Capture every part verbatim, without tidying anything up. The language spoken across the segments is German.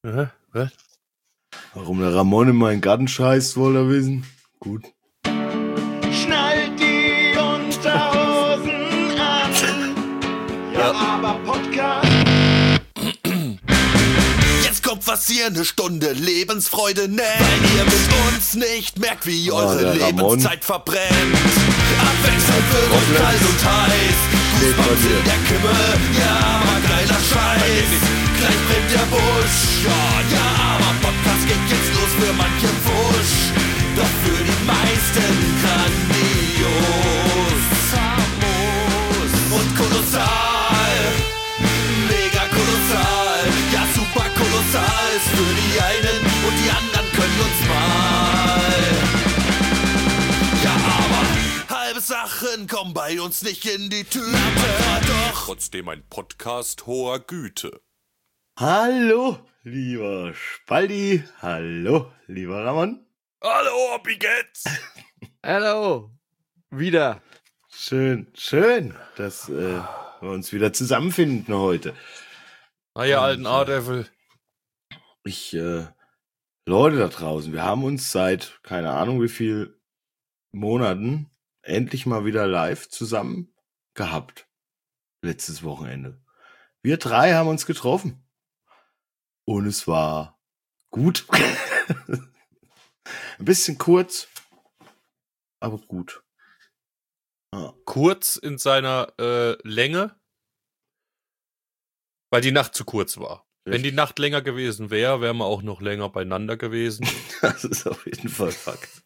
Aha, was? Warum der Ramon in meinen Garten scheißt, wollt ihr wissen? Gut. Schnallt die Unterhosen an. Ja, aber Podcast. Jetzt kommt was ihr eine Stunde Lebensfreude nennt. Weil ihr mit uns nicht merkt, wie Oh, eure der Ramon. Lebenszeit verbrennt. Abwechselnd wird es kalt und heiß. Steht bei Fußball dir. in der Kimme, ja, aber geiler Scheiß. Gleich brennt der Busch, ja, ja, aber Podcast geht jetzt los für manche Wusch. Doch für die meisten grandios, famos und kolossal. Mega kolossal, ja super kolossal. Ist für die einen und die anderen können uns mal. Ja, aber halbe Sachen kommen bei uns nicht in die Tüte. Aber doch trotzdem ein Podcast hoher Güte. Hallo, lieber Spaldi. Hallo, lieber Ramon. Hallo, wie geht's? Hallo. Wieder. Schön, schön, dass äh, wir uns wieder zusammenfinden heute. Na ihr alten A-Devil. Ich, äh, Leute da draußen, wir haben uns seit, keine Ahnung wie viel Monaten, endlich mal wieder live zusammen gehabt. Letztes Wochenende. Wir drei haben uns getroffen. Und es war gut. Ein bisschen kurz, aber gut. Ja. Kurz in seiner äh, Länge, weil die Nacht zu kurz war. Wenn die Nacht länger gewesen wäre, wären wir auch noch länger beieinander gewesen. Das ist auf jeden Fall Fakt.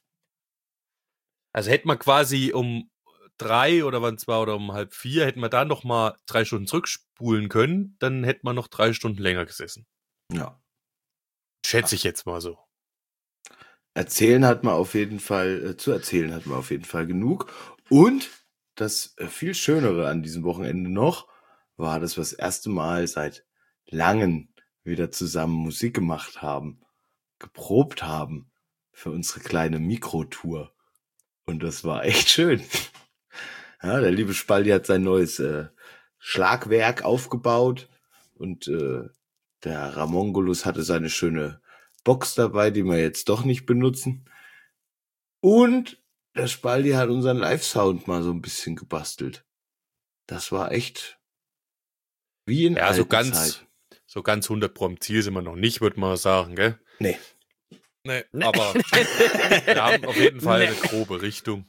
Also hätten wir quasi um drei oder wann es war oder um halb vier, hätten wir da noch mal drei Stunden zurückspulen können, dann hätten wir noch drei Stunden länger gesessen. Ja. Schätze ich jetzt mal so. Erzählen hat man auf jeden Fall, äh, zu erzählen hat man auf jeden Fall genug. Und das äh, viel Schönere an diesem Wochenende noch, war, dass wir das erste Mal seit langem wieder zusammen Musik gemacht haben, geprobt haben für unsere kleine Mikrotour. Und das war echt schön. Ja, der liebe Spaldi hat sein neues äh, Schlagwerk aufgebaut und äh, der Ramongolus hatte seine schöne Box dabei, die wir jetzt doch nicht benutzen. Und der Spaldi hat unseren Live-Sound mal so ein bisschen gebastelt. Das war echt wie in Ja, alten so ganz, Zeiten. so ganz hundert Pro am Ziel sind wir noch nicht, würde man sagen, gell? Nee. Nee, aber wir haben auf jeden Fall eine grobe Richtung.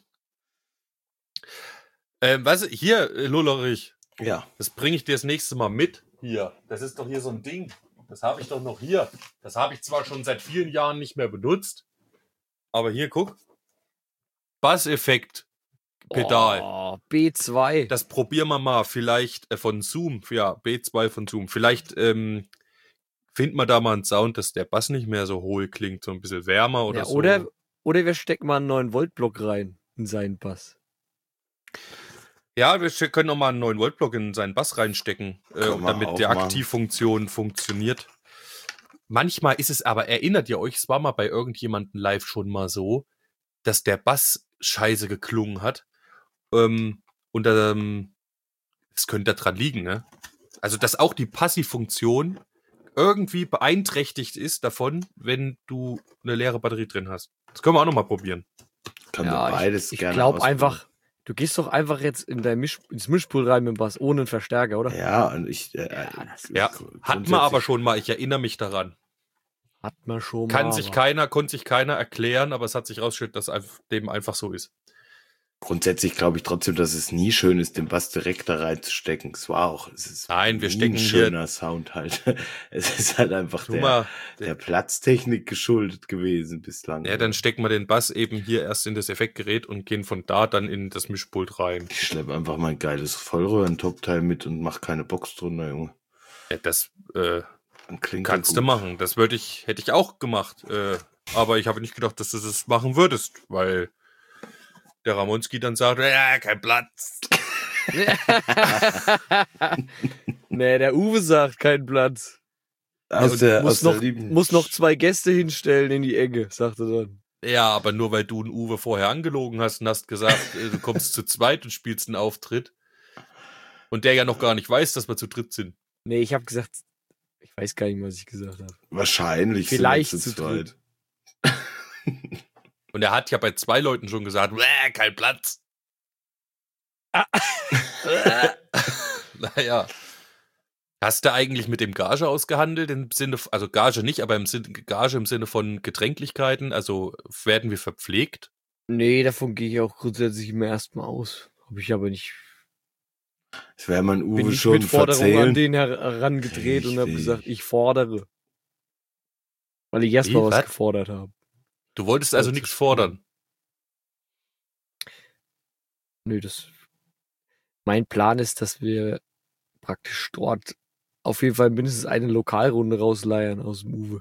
Ähm, weißt du, hier, äh, Lullerich, Ja. das bringe ich dir das nächste Mal mit. Hier, das ist doch hier so ein Ding. Das habe ich doch noch hier. Das habe ich zwar schon seit vielen Jahren nicht mehr benutzt, aber hier, guck. Basseffekt. Pedal. Oh, B zwei. Das probieren wir mal. Vielleicht äh, von Zoom. Ja, B zwei von Zoom. Vielleicht ähm, finden wir da mal einen Sound, dass der Bass nicht mehr so hohl klingt, so ein bisschen wärmer oder Ja, so. oder, oder wir stecken mal einen neuen Volt-Block rein in seinen Bass. Ja, wir können noch mal einen neuen Volt-Block in seinen Bass reinstecken, äh, Kann man damit auch die machen. Aktivfunktion funktioniert. Manchmal ist es aber, erinnert ihr euch, es war mal bei irgendjemandem live schon mal so, dass der Bass scheiße geklungen hat. Ähm, und ähm, es könnte daran liegen, ne? Also, dass auch die Passivfunktion irgendwie beeinträchtigt ist davon, wenn du eine leere Batterie drin hast. Das können wir auch noch mal probieren. Kann Ja, man beides ich ich gerne glaube ausprobieren. einfach, du gehst doch einfach jetzt in dein Misch, ins Mischpult rein mit dem Bass, ohne einen Verstärker, oder? Ja, und ich... Äh, das- Ja, hatten wir aber schon mal, ich erinnere mich daran. Hat man schon Kann mal. sich aber- keiner, konnte sich keiner erklären, aber es hat sich rausgestellt, dass es dem einfach so ist. Grundsätzlich glaube ich trotzdem, dass es nie schön ist, den Bass direkt da reinzustecken. Es war auch, es ist Nein, wir nie stecken ein hier- schöner Sound halt. Es ist halt einfach Tu der, mal, der Platztechnik geschuldet gewesen bislang. ja, dann stecken wir den Bass eben hier erst in das Effektgerät und gehen von da dann in das Mischpult rein. Ich schleppe einfach mein geiles Vollröhren-Topteil mit und mach keine Box drunter, Junge. Ja, das äh, Dann klingt kannst er du gut. machen. Das würde ich, hätte ich auch gemacht. Äh, aber ich habe nicht gedacht, dass du das machen würdest, weil der Ramonski dann sagt, ja, kein Platz. Nee, der Uwe sagt kein Platz. Aus der, aus muss, der noch, lieben... muss noch zwei Gäste hinstellen in die Ecke, sagt er dann. Ja, aber nur weil du einen Uwe vorher angelogen hast und hast gesagt, äh, du kommst zu zweit und spielst einen Auftritt. Und der ja noch gar nicht weiß, dass wir zu dritt sind. Nee, ich habe gesagt, Ich weiß gar nicht, was ich gesagt habe. Wahrscheinlich Vielleicht sind wir zu dritt. Und er hat ja bei zwei Leuten schon gesagt, "Bäh, kein Platz. Ah. Naja. Hast du eigentlich mit dem Gage ausgehandelt? Im Sinne, also Gage nicht, aber im Sinne, Gage im Sinne von Getränklichkeiten? Also werden wir verpflegt? Nee, davon gehe ich auch grundsätzlich immer erstmal aus. Habe ich aber nicht. Das wäre man Bin Uwe nicht schon mit Forderungen an verzählen. den herangedreht und habe Richtig. gesagt, ich fordere. Weil ich erstmal Wie? was Was? gefordert habe. Du wolltest also Wollte nichts ich fordern. Nö, das. Mein Plan ist, dass wir praktisch dort auf jeden Fall mindestens eine Lokalrunde rausleiern aus dem Uwe.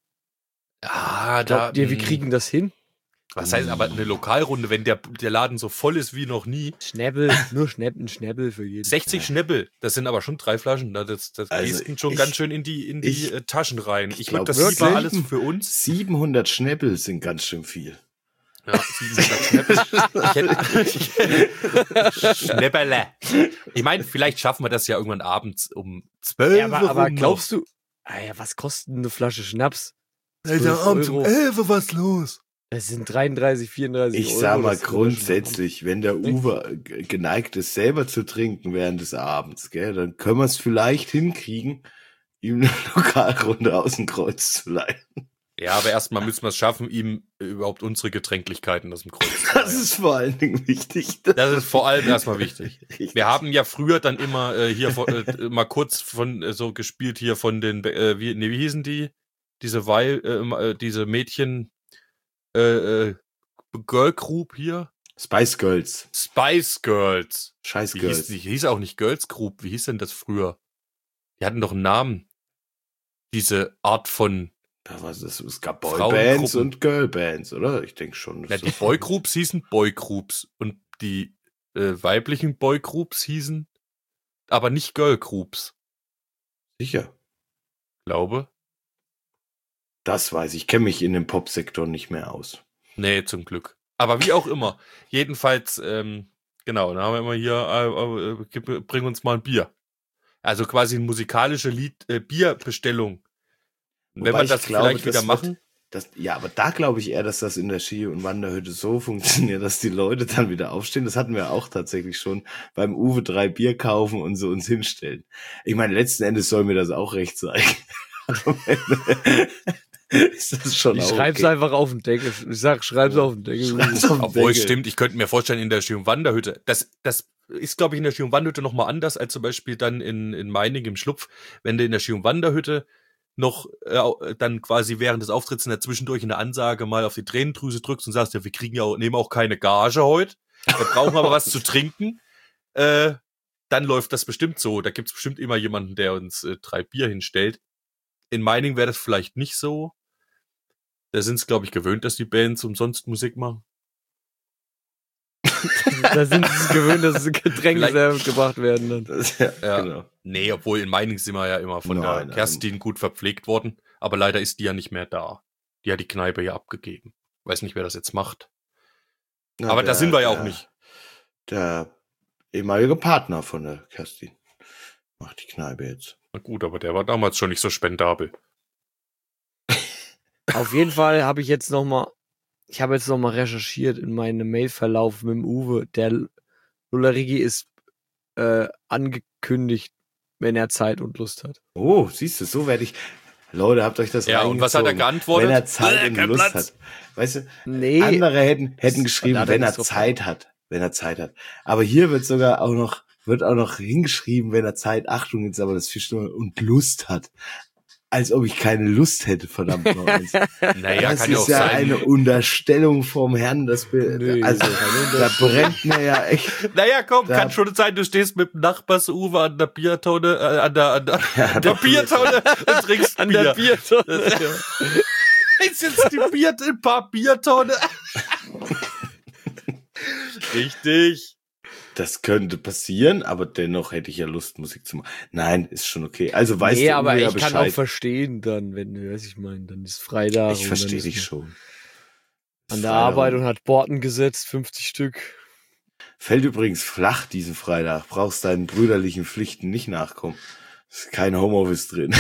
Ja, da. Glaubt ihr, wir mh, kriegen das hin? Was heißt aber eine Lokalrunde, wenn der, der Laden so voll ist wie noch nie? Schnäppel, nur Schnäppel, ein Schnäppel für jeden. sechzig Schnäppel, das sind aber schon drei Flaschen. da- Das, das Also gehst schon ich- ganz schön in die, in die ich- äh, Taschen rein. Ich, ich würde glaub, das lieber wirklich? alles für uns. siebenhundert Schnäppel sind ganz schön viel. Ja, siebenhundert Schnäppel. Ich hätte, Schnäpperle. Ich meine, vielleicht schaffen wir das ja irgendwann abends um zwölf Ja, aber, aber rum glaubst du, ah ja, was kostet eine Flasche Schnaps? noch. Alter, abends um Euro. elf, was los? Das sind dreiunddreißig, vierunddreißig Ich Euro. sag mal das ist grundsätzlich, wenn der Uwe g- geneigt ist, selber zu trinken während des Abends, gell, dann können wir es vielleicht hinkriegen, ihm eine Lokalrunde aus dem Kreuz zu leihen. Ja, aber erstmal müssen wir es schaffen, ihm überhaupt unsere Getränklichkeiten aus dem Kreuz zu Das leihen. ist vor allen Dingen wichtig. Das ist vor allem erstmal wichtig. Richtig. Wir haben ja früher dann immer äh, hier von, äh, mal kurz von äh, so gespielt hier von den äh, wie nee, wie hießen die diese Weil äh, äh, diese Mädchen äh, äh, Girl Group hier Spice Girls. Spice Girls. Scheiß Die hieß, Girls. die hieß auch nicht Girls Group. Wie hieß denn das früher? Die hatten doch einen Namen. Diese Art von Da war es, es gab Frauengruppen. Boybands und Girlbands, oder? Ich denke schon. Na, die Boygroups hießen Boygroups und die äh, weiblichen Boygroups hießen aber nicht Girlgroups, Sicher. glaube. Das weiß ich. Ich kenne mich in dem Popsektor nicht mehr aus. Nee, zum Glück. Aber wie auch immer. Jedenfalls, ähm, genau, dann haben wir immer hier, äh, äh, gib- bring uns mal ein Bier. Also quasi eine musikalische Lied, äh, Bierbestellung. Und wenn Wobei wir ich das glaube, vielleicht wieder das machen, wird- Das, ja, aber da glaube ich eher, dass das in der Ski- und Wanderhütte so funktioniert, dass die Leute dann wieder aufstehen. Das hatten wir auch tatsächlich schon beim Uwe drei Bier kaufen und so uns hinstellen. Ich meine, letzten Endes soll mir das auch recht sein. Am Ende ist das schon Ich auch schreib's okay. einfach auf den Deckel. Ich sag, schreib's auf den Deckel. Schreib's auf den obwohl es Deckel. stimmt, ich könnte mir vorstellen, in der Ski- und Wanderhütte, das, das ist, glaube ich, in der Ski- und Wanderhütte nochmal anders als zum Beispiel dann in, in Meiningen im Schlupf, wenn du in der Ski- und Wanderhütte noch äh, dann quasi während des Auftritts in der Zwischendurch in der Ansage mal auf die Tränendrüse drückst und sagst, ja, wir kriegen ja auch, nehmen auch keine Gage heute, wir brauchen aber was zu trinken, äh, dann läuft das bestimmt so. Da gibt's bestimmt immer jemanden, der uns äh, drei Bier hinstellt. In Meiningen wäre das vielleicht nicht so. Da sind es, glaube ich, gewöhnt, dass die Bands umsonst Musik machen. Da sind sie es gewöhnt, dass Getränke Vielleicht- selber gebracht werden. Dann. Das, ja, Ja. genau. Nee, obwohl in Meiningen sind wir ja immer von Nein, der nein. Kerstin gut verpflegt worden. Aber leider ist die ja nicht mehr da. Die hat die Kneipe ja abgegeben. Weiß nicht, wer das jetzt macht. Na, Aber da der- sind wir ja auch der- nicht. Der ehemalige Partner von der Kerstin macht die Kneipe jetzt. Na gut, aber der war damals schon nicht so spendabel. Auf jeden Fall habe ich jetzt noch mal, ich habe jetzt noch mal recherchiert in meinem Mailverlauf mit dem Uwe. Der Lullerigi ist äh, angekündigt, wenn er Zeit und Lust hat. Oh, siehst du, so werde ich. Leute, habt euch das Ja, und was hat er reingezogen. geantwortet? Wenn er Zeit Äh, und kein Lust Platz. hat. Weißt du, Nee, andere hätten, hätten Da geschrieben, hat er wenn er nichts drauf Zeit hat. Wenn er Zeit hat. Aber hier wird sogar auch noch, wird auch noch hingeschrieben, wenn er Zeit, Achtung, jetzt aber das Fischstuhl und Lust hat. Als ob ich keine Lust hätte, verdammt noch eins. Naja, das kann ja ist auch ja sein. eine Unterstellung vom Herrn, das be- Nee, also, das ist keine da brennt mir ja echt. Naja, komm, Da- kann schon sein, du stehst mit dem Nachbars-Uwe an der Biertonne, äh, an der, an der, an der Biertonne und trinkst an Bier. der Biertonne. Ist jetzt die Bier, ein paar Biertonne. Richtig. Das könnte passieren, aber dennoch hätte ich ja Lust, Musik zu machen. Nein, ist schon okay. Also weißt Nee, du aber Uwe, ja ich kann auch Bescheid. verstehen dann, wenn du, weiß ich meine, dann ist Freitag. Ich und verstehe dann ist dich man schon. An der Freitag. Arbeit und hat Borten gesetzt, fünfzig Stück. Fällt übrigens flach diesen Freitag. Brauchst deinen brüderlichen Pflichten nicht nachkommen. Ist kein Homeoffice drin.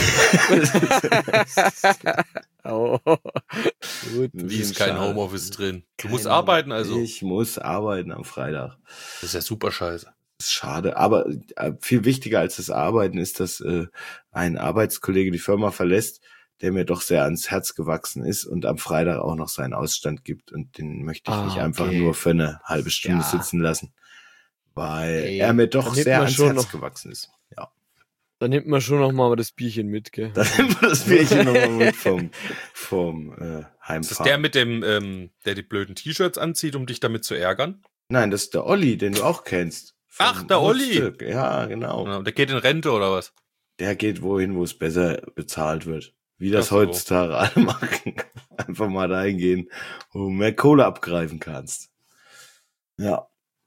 Oh. Gut. Wie ist Schade. kein Homeoffice drin? Du Kein musst arbeiten, also. Ich muss arbeiten am Freitag. Das ist ja super scheiße. Das ist schade. Aber äh, viel wichtiger als das Arbeiten ist, dass äh, ein Arbeitskollege die Firma verlässt, der mir doch sehr ans Herz gewachsen ist und am Freitag auch noch seinen Ausstand gibt. Und den möchte ich Ah, nicht einfach okay. nur für eine halbe Stunde Ja. sitzen lassen. Weil Ey, er mir dann doch nimmt sehr man ans schon Herz noch- gewachsen ist. Ja. Da nimmt man schon noch mal das Bierchen mit, gell? Dann nehmen wir das Bierchen nochmal mit vom, vom äh, Ist das Heimfahren. der mit dem, ähm, der die blöden T-Shirts anzieht, um dich damit zu ärgern? Nein, das ist der Olli, den du auch kennst. Vom Ach, der Olli. Hauptstück. Ja, genau. Ja, der geht in Rente oder was? Der geht wohin, wo es besser bezahlt wird. Wie das Ach so. heutzutage alle machen. Einfach mal dahin gehen, wo du mehr Kohle abgreifen kannst. Ja.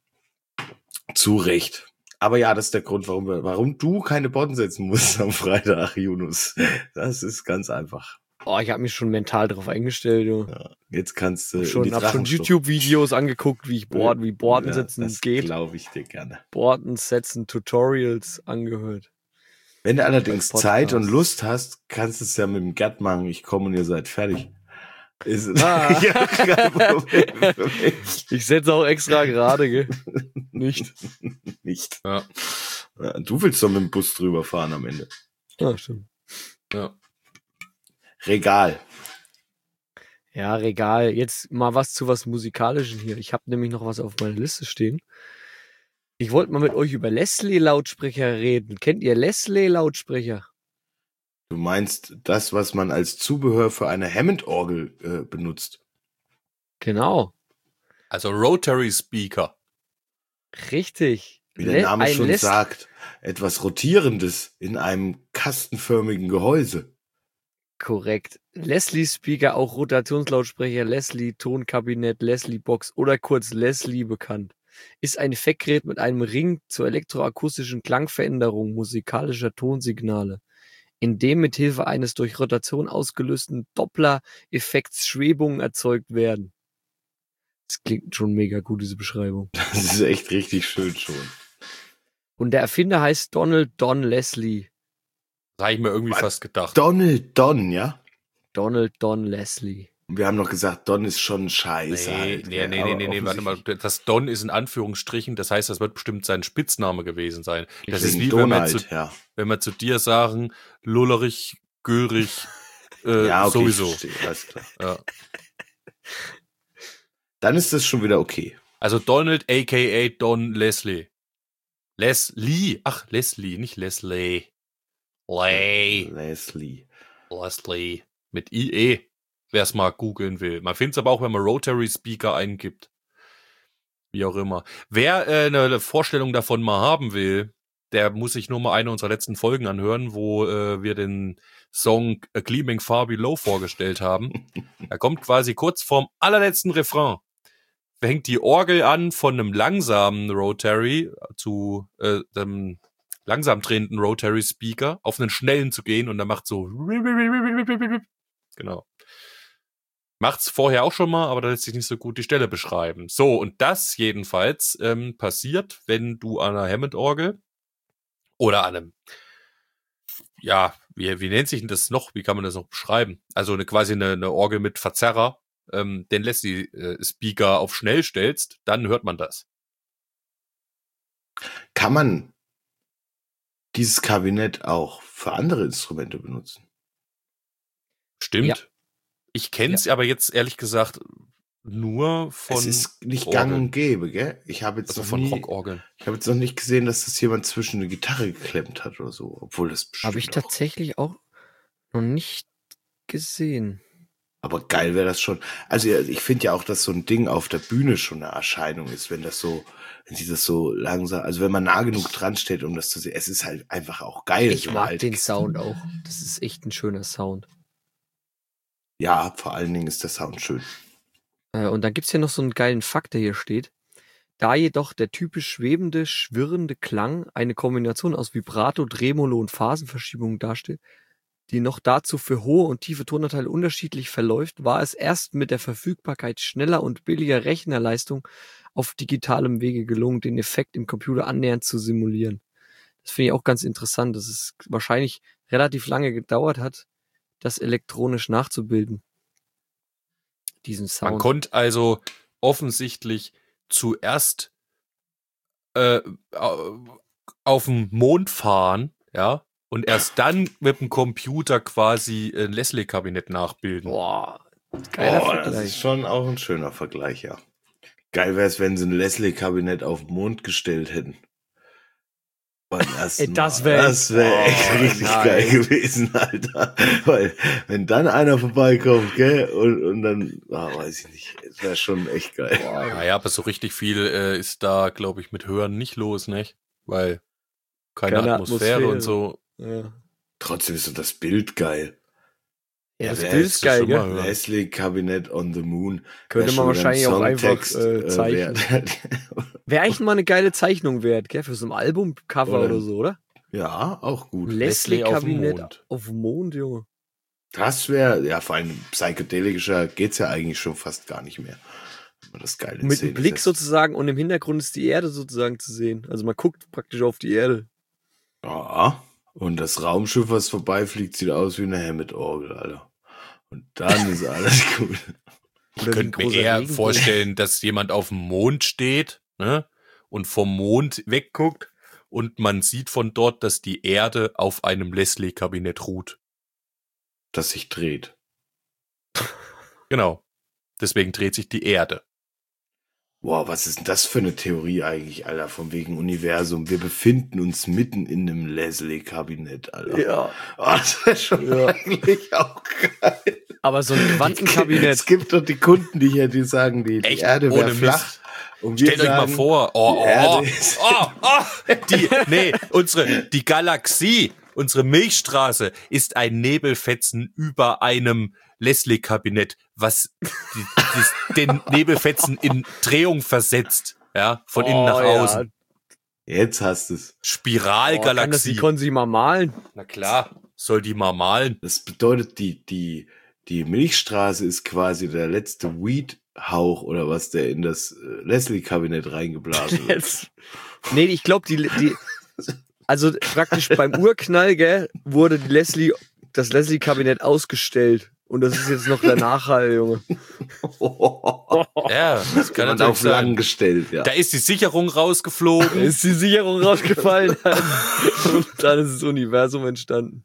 Zu Recht. Aber ja, das ist der Grund, warum wir, warum du keine Botten setzen musst am Freitag, Yunus. Das ist ganz einfach. Oh, ich habe mich schon mental drauf eingestellt. Du. Ja. Jetzt kannst du in schon, die hab schon Drachenschlucht. YouTube-Videos angeguckt, wie ich Board, wie Borden Ja, setzen das geht. glaube ich dir gerne. Borden setzen, Tutorials angehört. Wenn du allerdings Podcast. Zeit und Lust hast, kannst du es ja mit dem Gerd machen. Ich komme und ihr seid fertig. Ist Ah. ja kein Problem für mich. Ich setze auch extra gerade, gell? Nicht. Nicht. Ja. Ja, du willst doch mit dem Bus drüber fahren am Ende. Ja, stimmt. Ja. Regal. Ja, Regal. Jetzt mal was zu was Musikalischem hier. Ich habe nämlich noch was auf meiner Liste stehen. Ich wollte mal mit euch über Leslie-Lautsprecher reden. Kennt ihr Leslie-Lautsprecher? Du meinst das, was man als Zubehör für eine Hammond-Orgel äh, benutzt. Genau. Also Rotary Speaker. Richtig. Wie der Le- Name ein schon Les- sagt, etwas Rotierendes in einem kastenförmigen Gehäuse. Korrekt. Leslie Speaker, auch Rotationslautsprecher, Leslie Tonkabinett, Leslie Box oder kurz Leslie bekannt. Ist ein Effektgerät mit einem Ring zur elektroakustischen Klangveränderung musikalischer Tonsignale, in dem mithilfe eines durch Rotation ausgelösten Doppler-Effekts Schwebungen erzeugt werden. Das klingt schon mega gut, diese Beschreibung. Das ist echt richtig schön schon. Und der Erfinder heißt Donald Don Leslie. Das habe ich mir irgendwie Was? fast gedacht. Donald Don, ja? Donald Don Leslie. Wir haben noch gesagt, Don ist schon scheiße. Nee, halt, nee, gell? nee, nee, Aber nee, nee, warte mal. offensichtlich- Das Don ist in Anführungsstrichen, das heißt, das wird bestimmt sein Spitzname gewesen sein. Das ist Wegen wie wenn wir, Donald, zu, ja. wenn wir zu dir sagen, Lullerich, Görig, äh, Ja, okay, ich sowieso. verstehe, alles klar. Ja. Dann ist das schon wieder okay. Also Donald, aka Don Leslie. Leslie, ach, Leslie, nicht Leslie. Lay. Leslie. Leslie. Mit I E, wer es mal googeln will. Man findet es aber auch, wenn man Rotary Speaker eingibt. Wie auch immer. Wer äh, eine Vorstellung davon mal haben will, der muss sich nur mal eine unserer letzten Folgen anhören, wo äh, wir den Song A Gleaming Far Below vorgestellt haben. Er kommt quasi kurz vorm allerletzten Refrain. Fängt die Orgel an von einem langsamen Rotary zu äh, dem langsam drehenden Rotary Speaker auf einen schnellen zu gehen und dann macht so genau. Macht's vorher auch schon mal, aber da lässt sich nicht so gut die Stelle beschreiben. So, und das jedenfalls ähm, passiert, wenn du an einer Hammond-Orgel oder an einem, ja, wie, wie nennt sich denn das noch? Wie kann man das noch beschreiben? Also eine, quasi eine, eine Orgel mit Verzerrer, ähm, den Leslie-Speaker auf schnell stellst, dann hört man das. Kann man dieses Kabinett auch für andere Instrumente benutzen? Stimmt. Ja. Ich kenn's aber jetzt ehrlich gesagt nur von es ist nicht Orgeln. gang und gäbe, gell? Ich habe jetzt, also noch von nie- Rockorgeln. ich habe jetzt noch nicht gesehen, dass das jemand zwischen eine Gitarre geklemmt hat oder so, obwohl das bestimmt Habe ich auch- tatsächlich auch noch nicht gesehen. Aber geil wäre das schon. Also ja, ich finde ja auch, dass so ein Ding auf der Bühne schon eine Erscheinung ist, wenn das so, wenn sich das so langsam, also wenn man nah genug dran steht, um das zu sehen. Es ist halt einfach auch geil. Ich so mag halt. den Sound auch. Das ist echt ein schöner Sound. Ja, vor allen Dingen ist der Sound schön. Äh, Und dann gibt's hier noch so einen geilen Fakt, der hier steht. Da jedoch der typisch schwebende, schwirrende Klang eine Kombination aus Vibrato, Tremolo und Phasenverschiebung darstellt, die noch dazu für hohe und tiefe Tonanteile unterschiedlich verläuft, war es erst mit der Verfügbarkeit schneller und billiger Rechnerleistung auf digitalem Wege gelungen, den Effekt im Computer annähernd zu simulieren. Das finde ich auch ganz interessant, dass es wahrscheinlich relativ lange gedauert hat, das elektronisch nachzubilden. Diesen Sound. Man konnte also offensichtlich zuerst äh, auf den Mond fahren, ja, und erst dann mit dem Computer quasi ein Leslie-Kabinett nachbilden. Boah, geiler Oh, das Vergleich. ist schon auch ein schöner Vergleich, ja. Geil wäre es, wenn sie ein Leslie-Kabinett auf den Mond gestellt hätten. Beim ersten Ey, das Mal. wär- das wäre echt Oh, richtig nice. geil gewesen, Alter. Weil, wenn dann einer vorbeikommt, gell, und, und dann, ah, weiß ich nicht, das wäre schon echt geil. Naja, aber so richtig viel äh, ist da, glaube ich, mit Hören nicht los, nicht? Weil keine, Keine Atmosphäre, Atmosphäre. und so. Ja, Trotzdem ist so das Bild geil. ja das wer Bild ist ist geil, schon gell? mal- Ja. Leslie-Kabinett on the Moon. Könnte Wär man schon wieder ein wahrscheinlich auch einfach Songtext, äh, zeichnen. wert. Wäre eigentlich mal eine geile Zeichnung wert, gell? Für so ein Albumcover Oder- oder so, oder? Ja, auch gut. Leslie auf dem Leslie-Kabinett Mond. auf dem Mond, Junge. Das wäre, ja, vor allem psychedelischer geht's ja eigentlich schon fast gar nicht mehr. Wenn man das geil in Mit Szene dem Blick setzt. sozusagen und im Hintergrund ist die Erde sozusagen zu sehen. Also man guckt praktisch auf die Erde. Ja, und das Raumschiff, was vorbeifliegt, sieht aus wie eine Hammond-Orgel, Alter. Und dann ist alles gut. Ich Oder wie ein könnte mir großer eher Regenbogen. vorstellen, dass jemand auf dem Mond steht, ne, und vom Mond wegguckt und man sieht von dort, dass die Erde auf einem Leslie-Kabinett ruht. Das sich dreht. Genau. Deswegen dreht sich die Erde. Wow, was ist denn das für eine Theorie eigentlich, Alter, von wegen Universum? Wir befinden uns mitten in einem Leslie-Kabinett, Alter. Ja. Oh, das wäre schon Ja. eigentlich auch geil. Aber so ein Quantenkabinett. Es gibt doch die Kunden, die hier, die sagen, die, die Echt? Erde wäre Ohne flach. Mist. Und wir Stellt euch mal sagen, vor, oh, die oh, Erde oh, ist- oh, oh, die, nee, unsere, die Galaxie, unsere Milchstraße ist ein Nebelfetzen über einem Leslie-Kabinett, was die, die, den Nebelfetzen in Drehung versetzt, ja, von innen nach Oh, ja. außen. Jetzt hast du es. Oh, kann das, Spiralgalaxie. die konnten sie mal malen. Na klar, soll die mal malen. Das bedeutet, die, die, die Milchstraße ist quasi der letzte Weed-Hauch oder was, der in das äh, Leslie-Kabinett reingeblasen wird. Jetzt. Nee, ich glaube, die, die, also praktisch beim Urknall, gell, wurde die Leslie, das Leslie-Kabinett ausgestellt. Und das ist jetzt noch der Nachhall, Junge. Ja, das kann Und natürlich auf lang sein. gestellt, ja. Da ist die Sicherung Da rausgeflogen. ist die Sicherung rausgefallen. Und dann ist das Universum entstanden.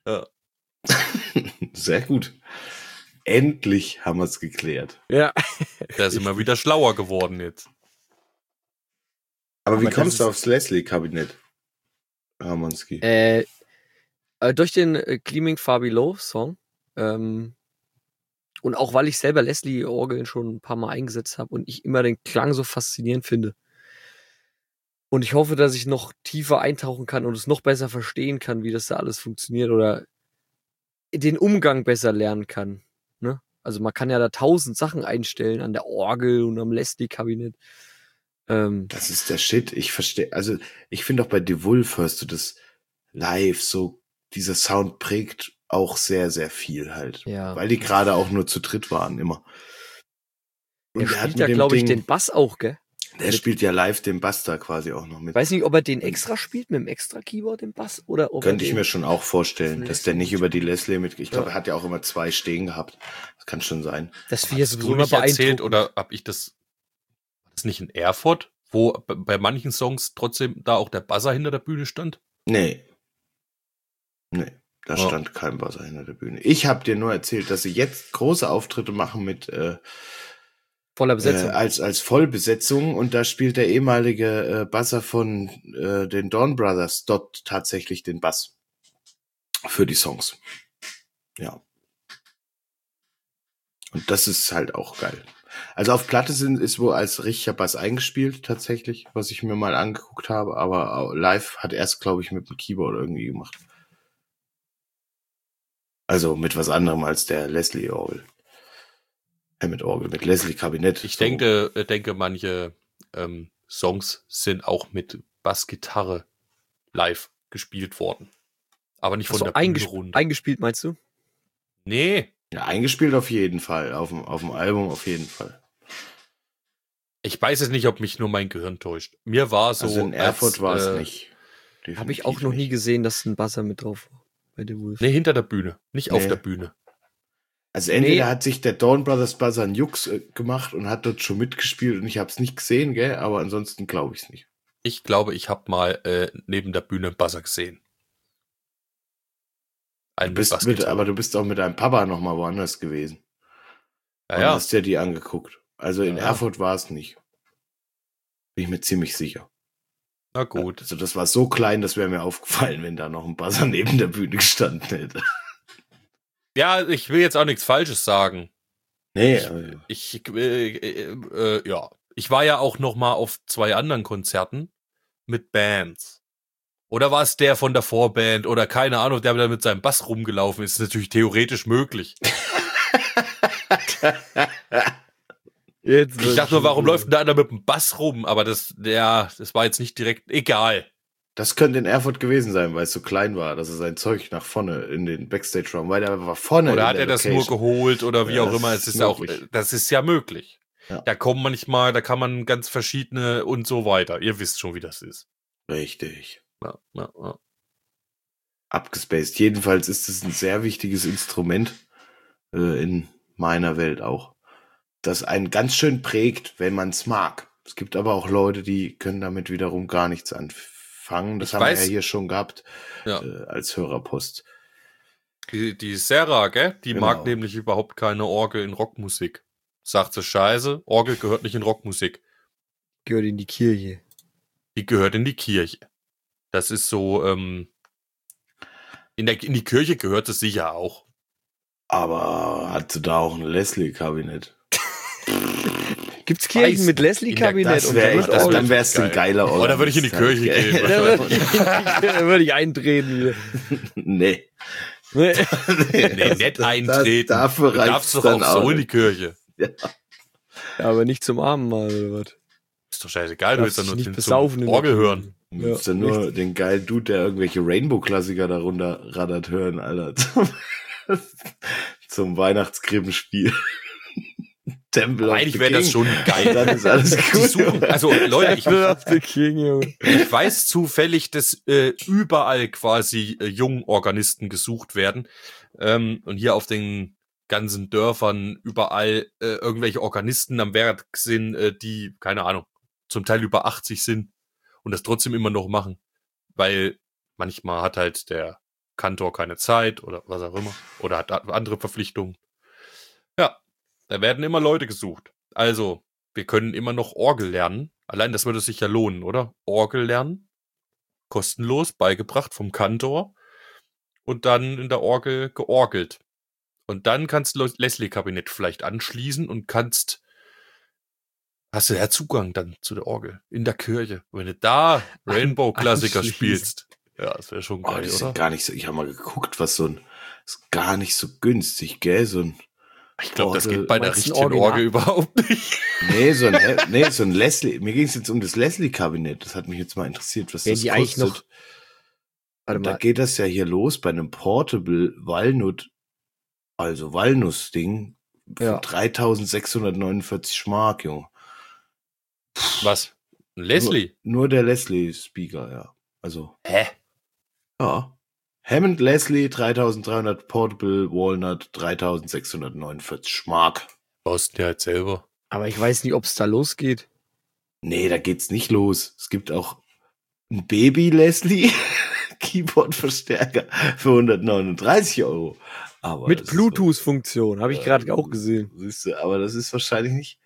Sehr gut. Endlich haben wir es geklärt. Ja. Da sind wir wieder schlauer geworden jetzt. Aber wie Aber das kommst du ist- aufs Leslie-Kabinett, Ramonski? Äh, äh, durch den äh, Gleaming Far Below Song. Ähm, und auch weil ich selber Leslie-Orgeln schon ein paar Mal eingesetzt habe und ich immer den Klang so faszinierend finde. Und ich hoffe, dass ich noch tiefer eintauchen kann und es noch besser verstehen kann, wie das da alles funktioniert oder den Umgang besser lernen kann. Ne? Also man kann ja da tausend Sachen einstellen an der Orgel und am Leslie-Kabinett. Ähm, Das ist der Shit. Ich verstehe, also ich finde auch bei The Wolf hörst du das live so, dieser Sound prägt auch sehr, sehr viel halt. ja. Weil die gerade auch nur zu dritt waren, immer. Und Er der hat spielt mit ja, dem glaube ich, Ding- den Bass auch, gell? Der spielt ja live den Bass da quasi auch noch mit. Ich weiß nicht, ob er den extra spielt, mit dem extra Keyboard, den Bass, oder ob Könnte er ich den mir schon auch vorstellen, dass der nicht über die Leslie mit, ich glaube, Ja. er hat ja auch immer zwei stehen gehabt. Das kann schon sein. Das finde ich Hast sowieso du immer nicht erzählt beeindruckend. oder hab ich das, war das nicht in Erfurt, wo b- bei manchen Songs trotzdem da auch der Buzzer hinter der Bühne stand? Nee. Nee, da Ja. stand kein Buzzer hinter der Bühne. Ich habe dir nur erzählt, dass sie jetzt große Auftritte machen mit äh, Voller äh, Besetzung. als als Vollbesetzung und da spielt der ehemalige äh, Buzzer von äh, den Dawn Brothers dort tatsächlich den Bass für die Songs. Ja. Und das ist halt auch geil. Also auf Platte sind, ist wohl als richtiger Bass eingespielt tatsächlich, was ich mir mal angeguckt habe, aber live hat er es, glaube ich, mit dem Keyboard irgendwie gemacht. Also mit was anderem als der Leslie-Orgel. Äh, mit Orgel, mit Leslie-Kabinett. Ich So. denke, äh, denke, manche ähm, Songs sind auch mit Bassgitarre live gespielt worden. Aber nicht von Achso, der Bühne eingesp runter. eingespielt, meinst du? Nee, Ja, eingespielt auf jeden Fall. Auf dem, auf dem Album auf jeden Fall. ich weiß es nicht, ob mich nur mein Gehirn täuscht. Mir war so. also in Erfurt als, war es äh, nicht. Habe ich auch noch nie gesehen, dass ein Buzzer mit drauf war bei The Wolf. Nee, hinter der Bühne, nicht auf Nee. der Bühne. Also entweder Nee. hat sich der Dawn Brothers Buzzer einen Jux äh, gemacht und hat dort schon mitgespielt und ich habe es nicht gesehen, gell? Aber ansonsten glaube ich es nicht. Ich glaube, ich habe mal äh, neben der Bühne einen Buzzer gesehen. Ein Du bist mit, aber du bist auch mit deinem Papa noch mal woanders gewesen. ja, Und ja. hast dir die angeguckt. Also in Ja. Erfurt war es nicht. Bin ich mir ziemlich sicher. Na gut. Also das war so klein, das wäre mir aufgefallen, wenn da noch ein Buzzer neben der Bühne gestanden hätte. Ja, ich will jetzt auch nichts Falsches sagen. Nee, Ich- aber- Ich, äh, äh, äh, ja. Ich war ja auch noch mal auf zwei anderen Konzerten mit Bands. Oder war es der von der Vorband oder keine Ahnung, der da mit seinem Bass rumgelaufen ist? Ist natürlich theoretisch möglich. Jetzt Ich dachte nur, warum läuft denn da einer mit dem Bass rum? Aber das, ja, das war jetzt nicht direkt, egal. das könnte in Erfurt gewesen sein, weil es so klein war, dass er sein Zeug nach vorne in den Backstage-Raum, weil der war vorne. Oder in hat der er das nur Location. geholt oder wie Ja, auch das immer. ist Es ist ja auch, möglich. äh, das ist ja möglich. Ja. Da kommen manchmal, da kann man ganz verschiedene und so weiter. Ihr wisst schon, wie das ist. Richtig. Ja, ja, ja. Abgespaced. Jedenfalls ist es ein sehr wichtiges Instrument äh, in meiner Welt auch, das einen ganz schön prägt, wenn man es mag. Es gibt aber auch Leute, die können damit wiederum gar nichts anfangen. Das Ich haben weiß- wir ja hier schon gehabt Ja. äh, als Hörerpost. Die, die Sarah, gell? Die Genau. mag nämlich überhaupt keine Orgel in Rockmusik. Sagt sie, scheiße, Orgel gehört nicht in Rockmusik. gehört in die Kirche. Die gehört in die Kirche. Das ist so, ähm, in, der, in die Kirche gehört es sicher auch. Aber hat sie da auch ein Leslie-Kabinett? Gibt's Kirchen Weiß mit nicht. Leslie-Kabinett Das und wäre da echt, wird das, auch- dann wär's ein Geil. geiler Ort. Oh, da würde ich in die Kirche gehen. Da würde ich, da würde ich eintreten wieder. Nee. Nee. Nee, nicht eintreten. Das, dafür Du reicht's darfst doch dann auch so auch in die nicht. Kirche. Ja, aber nicht zum Abendmahl oder was? Ist doch scheißegal, du willst Darfst dann nur dich den nicht besaufen in zum der Orgel Kirche. hören. Du musst ja nur den geilen Dude, der irgendwelche Rainbow-Klassiker darunter raddert, hören, Alter. Zum, zum Weihnachtskrippenspiel. Tempel of Eigentlich the wäre das King. schon Und geil. dann ist alles Die gut. suchen, also Leute, ich, Temple of the King, Junge. ich weiß zufällig, dass äh, überall quasi äh, Jungorganisten gesucht werden. Ähm, und hier auf den ganzen Dörfern überall äh, irgendwelche Organisten am Werk sind, äh, die, keine Ahnung, zum Teil über achtzig sind und das trotzdem immer noch machen. Weil manchmal hat halt der Kantor keine Zeit oder was auch immer. Oder hat andere Verpflichtungen. Ja, da werden immer Leute gesucht. Also, wir können immer noch Orgel lernen. Allein das würde sich ja lohnen, oder? Orgel lernen. Kostenlos, beigebracht vom Kantor. Und dann in der Orgel georgelt. Und dann kannst du Leslie-Kabinett vielleicht anschließen und kannst, hast du ja Zugang dann zu der Orgel in der Kirche. Wenn du da Rainbow-Klassiker Anschließen. spielst. Ja, das wäre schon Oh, geil, die oder? sind gar nicht so, ich habe mal geguckt, was so ein, ist gar nicht so günstig, gell, so ein, Ich glaube, das Orgel. geht bei der Meinst du ein richtigen Original? Orgel überhaupt nicht. nee, so ein, nee, so ein Leslie, mir ging es jetzt um das Leslie-Kabinett, das hat mich jetzt mal interessiert, was Werden das die eigentlich kostet. noch- Warte Und da mal. geht das ja hier los bei einem Portable Walnut, also Walnuss-Ding, für Ja. dreitausendsechshundertneunundvierzig Mark, Junge. Was? Ein Leslie? Nur, nur der Leslie-Speaker, ja. Also, Hä? ja. Hammond Leslie dreitausenddreihundert Portable Walnut dreitausendsechshundertneunundvierzig Mark. Baust du ja halt selber. Aber ich weiß nicht, ob es da losgeht. Nee, da geht's nicht los. Es gibt auch ein Baby Leslie Keyboard-Verstärker für hundertneununddreißig Euro. Aber Mit das ist Bluetooth-Funktion. Habe ich Äh, gerade auch gesehen. Siehst du, aber das ist wahrscheinlich nicht.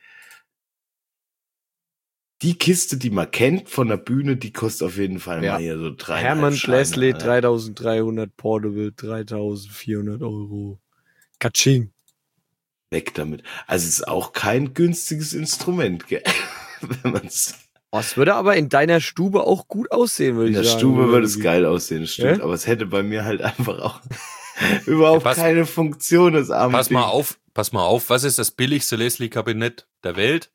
Die Kiste, die man kennt von der Bühne, die kostet auf jeden Fall Ja. mal hier so drei. Hammond Leslie dreitausenddreihundert Portable dreitausendvierhundert Euro. Katsching. Weg damit. Also es ist auch kein günstiges Instrument, gell? Wenn man's Oh, es würde aber in deiner Stube auch gut aussehen, würde in ich der sagen. Stube würde es Irgendwie. geil aussehen, das stimmt. Ja? Aber es hätte bei mir halt einfach auch überhaupt Pass- keine Funktion, das arme Pass Ding. mal auf, pass mal auf, was ist das billigste Leslie-Kabinett der Welt?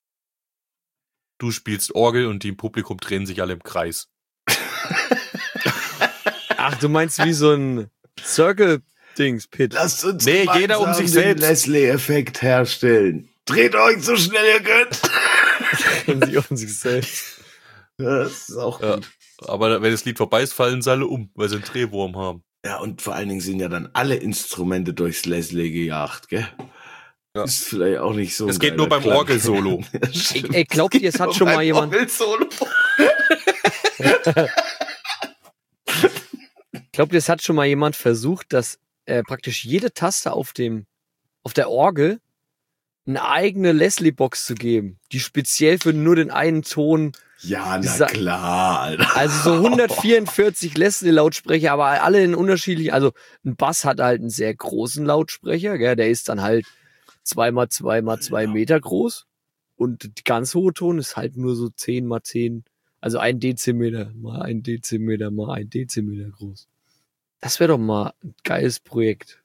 Du spielst Orgel und die im Publikum drehen sich alle im Kreis. Ach, du meinst wie so ein Circle-Dings-Pit. Lasst uns Nee, gemeinsam jeder um sich den selbst. Leslie-Effekt herstellen. Dreht euch so schnell ihr könnt. Können sie um sich selbst. Das ist auch Ja. gut. Aber wenn das Lied vorbei ist, fallen sie alle um, weil sie einen Drehwurm haben. Ja, und vor allen Dingen sind ja dann alle Instrumente durchs Leslie gejagt, gell? Ja. Ist vielleicht auch nicht so. Das ein geht geiler nur beim Klang. Orgelsolo. Ja, Ey, stimmt. ey, glaubt ihr, es hat schon mal Beim jemand... Orgelsolo. Glaubt ihr, es hat schon mal jemand versucht, dass äh, praktisch jede Taste auf dem auf der Orgel eine eigene Leslie-Box zu geben, die speziell für nur den einen Ton, Ja, na Sa- klar, Alter. also so hundertvierundvierzig Leslie-Lautsprecher, aber alle in unterschiedlichen, also ein Bass hat halt einen sehr großen Lautsprecher, gell, der ist dann halt zwei mal zwei mal zwei Meter groß und die ganz hohe Ton ist halt nur so zehn mal zehn, also ein Dezimeter mal ein Dezimeter mal ein Dezimeter groß. Das wäre doch mal ein geiles Projekt.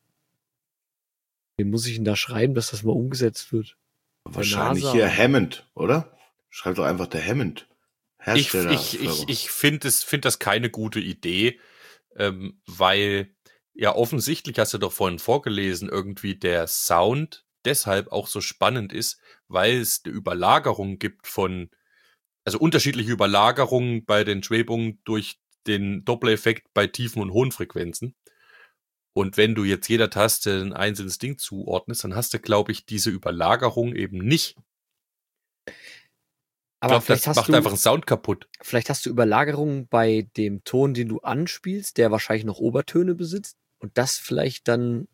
Wie muss ich denn da schreiben, dass das mal umgesetzt wird? Wahrscheinlich NASA. hier Hammond, oder? Schreib doch einfach der Hammond. Ich, Hersteller. ich, ich, ich finde es, find das keine gute Idee, ähm, weil ja offensichtlich, hast du doch vorhin vorgelesen, irgendwie der Sound deshalb auch so spannend ist, weil es eine Überlagerung gibt von, also unterschiedliche Überlagerungen bei den Schwebungen durch den Doppler-Effekt bei tiefen und hohen Frequenzen. Und wenn du jetzt jeder Taste ein einzelnes Ding zuordnest, dann hast du, glaube ich, diese Überlagerung eben nicht. Ich Aber glaube, das vielleicht hast macht du, einfach einen Sound kaputt. vielleicht hast du Überlagerungen bei dem Ton, den du anspielst, der wahrscheinlich noch Obertöne besitzt und das vielleicht dann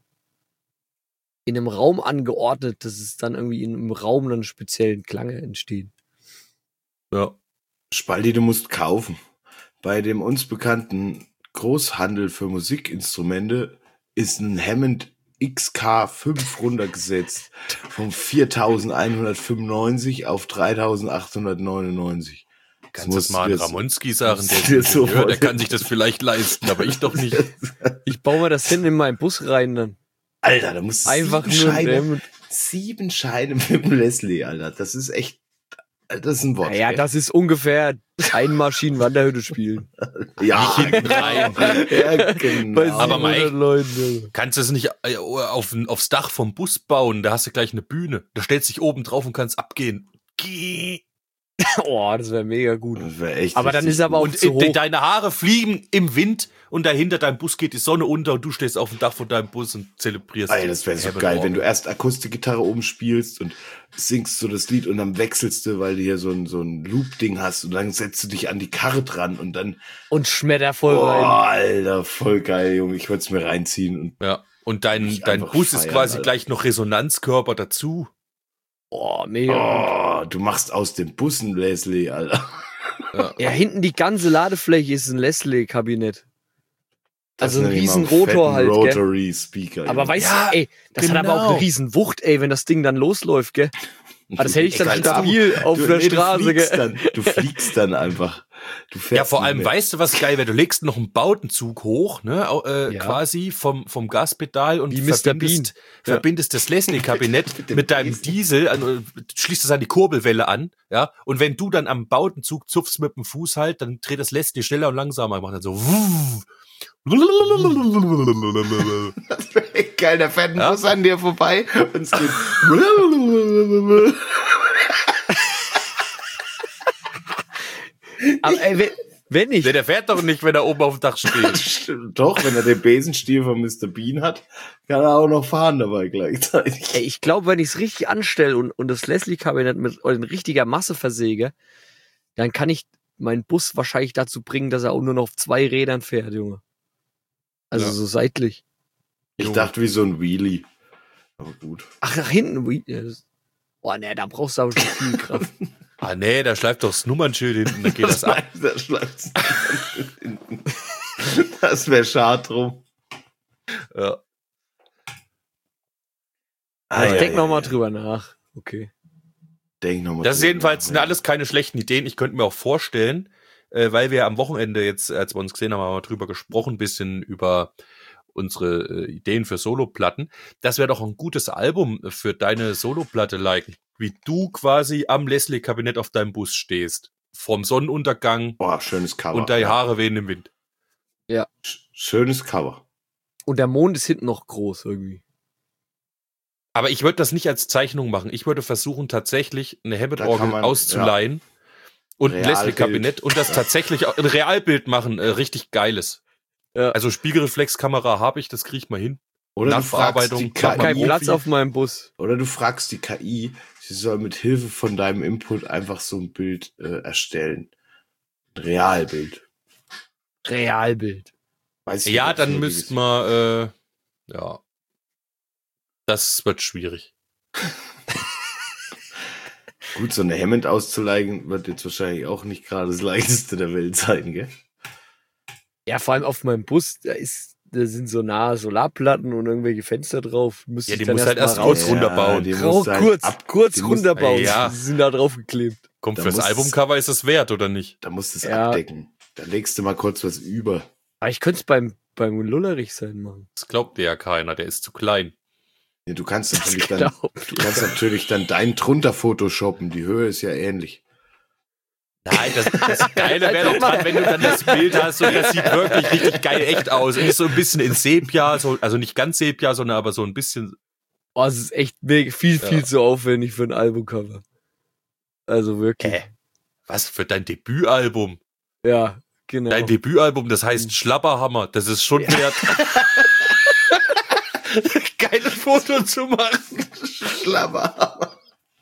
in einem Raum angeordnet, dass es dann irgendwie in einem Raum dann speziellen Klange entstehen. Ja. Spaldi, du musst kaufen. Bei dem uns bekannten Großhandel für Musikinstrumente ist ein Hammond X K fünf runtergesetzt von viertausendeinhundertfünfundneunzig auf dreitausendachthundertneunundneunzig. Kannst du das mal an Ramonski sagen, der, musst du dir ist so Ingenieur, der vorstellen. kann sich das vielleicht leisten, aber ich doch nicht. Ich baue mir das hin in meinen Bus rein dann. Alter, da musst du Einfach sieben nur Scheine, mit, sieben Scheine mit dem Leslie, Alter. Das ist echt, das ist ein Wort. naja, gell? das ist ungefähr ein Maschinenwanderhütte spielen. ja, hinten rein. ja, genau. Bei Aber mal echt. siebenhundert Leuten. Kannst du es nicht äh, auf, aufs Dach vom Bus bauen, da hast du gleich eine Bühne. Da stellst du dich oben drauf und kannst abgehen. Oh, das wäre mega gut. Das wär echt Aber dann richtig ist aber auch Und zu in, hoch. deine Haare fliegen im Wind und dahinter deinem Bus geht die Sonne unter und du stehst auf dem Dach von deinem Bus und zelebrierst. Ey, das wäre so Hammond geil, Orgel. wenn du erst Akustikgitarre oben spielst und singst so das Lied und dann wechselst du, weil du hier so ein, so ein Loop-Ding hast und dann setzt du dich an die Karre dran und dann, Und schmetter voll oh, rein. Alter, voll geil, Junge, ich wollte es mir reinziehen und Ja. Und dein, Mich dein einfach Bus ist feiern, quasi Alter. gleich noch Resonanzkörper dazu. Oh, mega gut. oh, du machst aus dem Bus ein Leslie, Alter. Ja, hinten die ganze Ladefläche ist ein Leslie-Kabinett. Also ein nenn ich mal riesen einen Rotor fetten halt, gell? Rotary Speaker. Aber Junge. weißt Ja, du, ey, das hat aber auch genau. eine riesen Wucht, ey, wenn das Ding dann losläuft, gell? Aber das hätte ich dann Kannst du- stabil auf du, der nee, Straße, du fliegst, gell? dann, du fliegst dann einfach. Du fährst Ja, vor nicht allem, mehr. weißt du, was geil wäre? Du legst noch einen Bautenzug hoch, ne, au- äh, Ja. quasi vom, vom Gaspedal und Wie Mister verbindest, Bean. verbindest das Leslie-Kabinett dem mit deinem Besen. Diesel, also, schließt es an die Kurbelwelle an, ja, und wenn du dann am Bautenzug zupfst mit dem Fuß halt, dann dreht das Leslie schneller und langsamer, macht dann so, wuh. Geil, da fährt ein Ja? Bus an dir vorbei und es geht. Aber ey, wenn, wenn ich, Der, der fährt doch nicht, wenn er oben auf dem Dach steht. Doch, wenn er den Besenstiel von Mister Bean hat, kann er auch noch fahren dabei gleichzeitig. ey, ich glaube, wenn ich es richtig anstelle und, und das Leslie-Kabinett mit in richtiger Masse versäge, dann kann ich meinen Bus wahrscheinlich dazu bringen, dass er auch nur noch auf zwei Rädern fährt, Junge. Also Ja. so seitlich. Ich Junge. dachte wie so ein Wheelie. Aber gut. Ach, nach hinten. wie- ja, das- Boah, ne, da brauchst du aber schon viel Kraft. Ah, nee, da schleift doch das Nummernschild hinten, dann geht das ab. meinst du, das schleifst du hinten. Das wäre schade drum. Ja. Ah, ich ja, denk ja, noch mal ja. drüber nach. Okay. Denk noch mal Das ist drüber jedenfalls nach, sind ja. alles keine schlechten Ideen. Ich könnte mir auch vorstellen, äh, weil wir am Wochenende jetzt, als wir uns gesehen haben, haben wir drüber gesprochen, ein bisschen über unsere äh, Ideen für Soloplatten. Das wäre doch ein gutes Album für deine Soloplatte, liken. Wie du quasi am Leslie-Kabinett auf deinem Bus stehst. Vom Sonnenuntergang Boah, schönes Cover. und deine ja. Haare wehen im Wind. Sch- Schönes Cover. Und der Mond ist hinten noch groß irgendwie. Aber ich würde das nicht als Zeichnung machen. Ich würde versuchen, tatsächlich eine Da kann Hammond-Orgel man- auszuleihen Und ein Realbild. Leslie-Kabinett und das tatsächlich auch ein Realbild machen, äh, richtig geiles. Ja. Also Spiegelreflexkamera habe ich, das kriege ich mal hin. Oder du fragst Nachbearbeitung, die Ich hab K I, keinen Profi. Platz auf meinem Bus. oder du fragst die K I, sie soll mit Hilfe von deinem Input einfach so ein Bild äh, erstellen. Ein Realbild. Realbild. Weiß ich Ja, nicht, dann so müsst dieses- man, äh, ja, das wird schwierig. Gut, so eine Hemd auszuleihen wird jetzt wahrscheinlich auch nicht gerade das leichteste der Welt sein, gell? Ja, vor allem auf meinem Bus, da ist, da sind so nahe Solarplatten und irgendwelche Fenster drauf. Müsste Ja, ich die dann muss halt erst erst mal kurz raus. runterbauen. die Grau, musst du halt kurz, ab- kurz die musst- runterbauen. Ja. Die sind da drauf geklebt. Kommt Da fürs muss- Albumcover ist es wert, oder nicht? Da musst du es Ja. abdecken. Da legst du mal kurz was über. Aber ich könnte es beim, beim Lullerich sein machen. Das glaubt dir ja keiner, der ist zu klein. Ja, du kannst Das natürlich dann, glaubt du kannst natürlich dann deinen drunter photoshoppen. Die Höhe ist ja ähnlich. Nein, das, das Geile wäre doch dran, wenn du dann das Bild hast und das sieht wirklich richtig geil echt aus. Und ist so ein bisschen in Sepia, so, also nicht ganz Sepia, sondern aber so ein bisschen. Oh, es ist echt mega, viel, Ja. viel zu aufwendig für ein Albumcover. Also wirklich. Hä? Was für dein Debütalbum? Ja, genau. Dein Debütalbum, das heißt Schlapperhammer, das ist schon wert. Geile Foto zu machen. Schlabberhammer.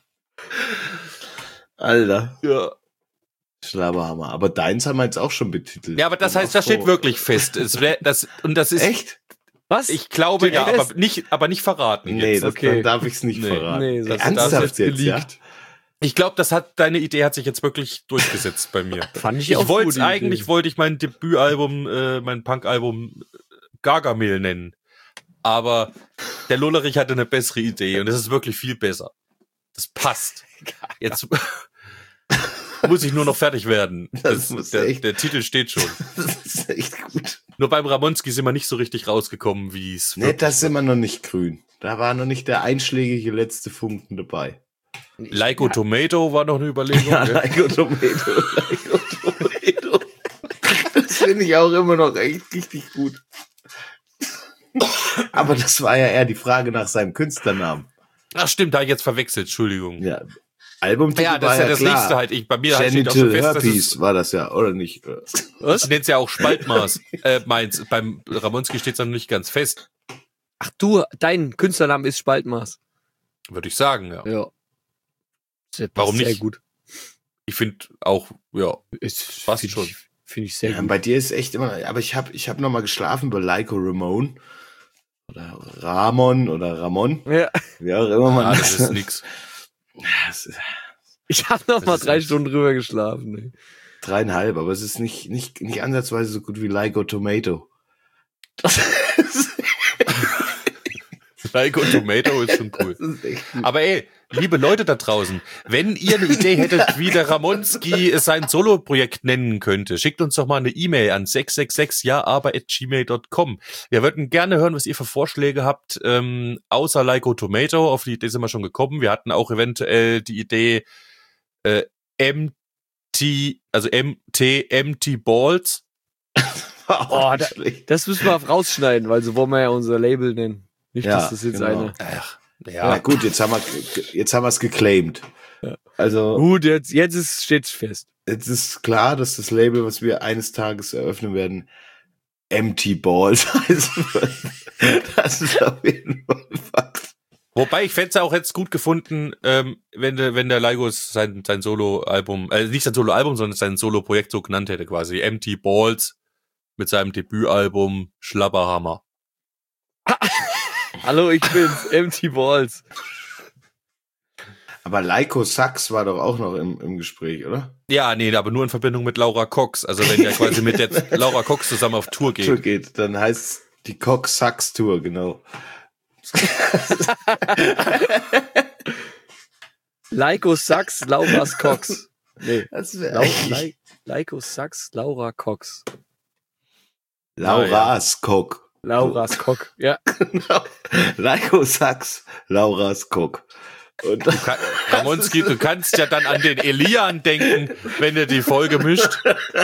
Alter. Ja. Schlabberhammer. Aber deins haben wir jetzt auch schon betitelt. Ja, aber das heißt, das steht wirklich fest. Es wär, das, und das ist, Echt? Was? ich glaube, Steht ja, fest? aber nicht, aber nicht verraten. Nee, jetzt. das, okay. dann darf ich es nicht Nee. verraten. Nee, das- Ernsthaft das jetzt, ist jetzt ja? geleakt. Ich glaube, das hat, deine Idee hat sich jetzt wirklich durchgesetzt bei mir. Fand ich, Ich auch wollte gut, die eigentlich, Idee. wollte ich mein Debütalbum, äh, mein Punkalbum äh, Gargamel nennen. Aber der Lullerich hatte eine bessere Idee und es ist wirklich viel besser. Das passt. Jetzt muss ich nur noch fertig werden. Das Das, muss der, echt- der Titel steht schon. Das ist echt gut. Nur beim Ramonski sind wir nicht so richtig rausgekommen, wie es Nee, wirklich das sind wir noch nicht grün. Da war noch nicht der einschlägige letzte Funken dabei. Lyco Tomato war noch eine Überlegung. Ja, gell? Lyco Tomato, Lyco Tomato. Das finde ich auch immer noch echt richtig gut. Aber das war ja eher die Frage nach seinem Künstlernamen. Ach stimmt, da hab ich jetzt verwechselt, Entschuldigung. Ja, Albumtitel Ja, das war ist ja ja das klar. nächste halt. Ich, bei mir halt steht auch schon Genital fest, dass Herpes es, war das ja, oder nicht? Was? ich nenne es ja auch Spaltmaß. äh, meins. Beim Ramonski steht es noch nicht ganz fest, Ach du, dein Künstlername ist Spaltmaß. würde ich sagen, ja. Ja. Sehr, Warum sehr nicht? gut. Ich finde auch, ja, Ist, Passt find schon. Ich, Finde ich sehr Ja, gut. bei dir ist echt immer, aber ich habe ich hab noch mal geschlafen bei Lyco Ramone oder Ramon oder Ramon, Ja. wie auch immer man ah, das ist nix. Das ist Ich habe noch Das mal ist drei echt- Stunden drüber geschlafen. Ey. dreieinhalb, aber es ist nicht, nicht, nicht ansatzweise so gut wie Lyco Tomato. Lyco Tomato ist schon cool. Das ist echt gut. Aber ey, liebe Leute da draußen, wenn ihr eine Idee hättet, wie der Ramonski sein Solo-Projekt nennen könnte, schickt uns doch mal eine E-Mail an sechs sechs sechs ja aber at gmail dot com. Wir würden gerne hören, was ihr für Vorschläge habt, ähm, außer Lyco Tomato, auf die Idee sind wir schon gekommen. Wir hatten auch eventuell die Idee äh, M T, also M T, M T Balls. Oh, da- schlecht. Das müssen wir rausschneiden, weil so wollen wir ja unser Label nennen. Nicht, Ja, dass das jetzt genau. eine. Ach, Ja, ja. gut, jetzt haben wir, jetzt haben wir es geclaimed. Also, Gut, jetzt, jetzt ist, steht's fest. jetzt ist klar, dass das Label, was wir eines Tages eröffnen werden, Empty Balls heißen wird. Das ist auf jeden Fall Fakt. Wobei, ich fände es auch jetzt gut gefunden, ähm, wenn der, wenn der Lygos sein, sein Solo-Album, äh, nicht sein Solo-Album, sondern sein Solo-Projekt so genannt hätte quasi. Empty Balls mit seinem Debütalbum Schlabberhammer. Hallo, ich bin's, Empty Balls. Aber Lyco Sax war doch auch noch im, im Gespräch, oder? Ja, nee, aber nur in Verbindung mit Laura Cox. Also wenn der quasi mit der Laura Cox zusammen auf Tour Tour geht. geht, dann heißt die Cox Sax Tour, genau. Lyco Sax, Laura's Cox. Nee. Das wäre Lau Ly Lyco Sax, Laura Cox. Laura's Cock. Laura's Cock. Ja. Genau. Lyco Sax, Laura's Cock. Und Du kann, Ramonski, du kannst ja dann an den Elian denken, wenn er die Folge mischt.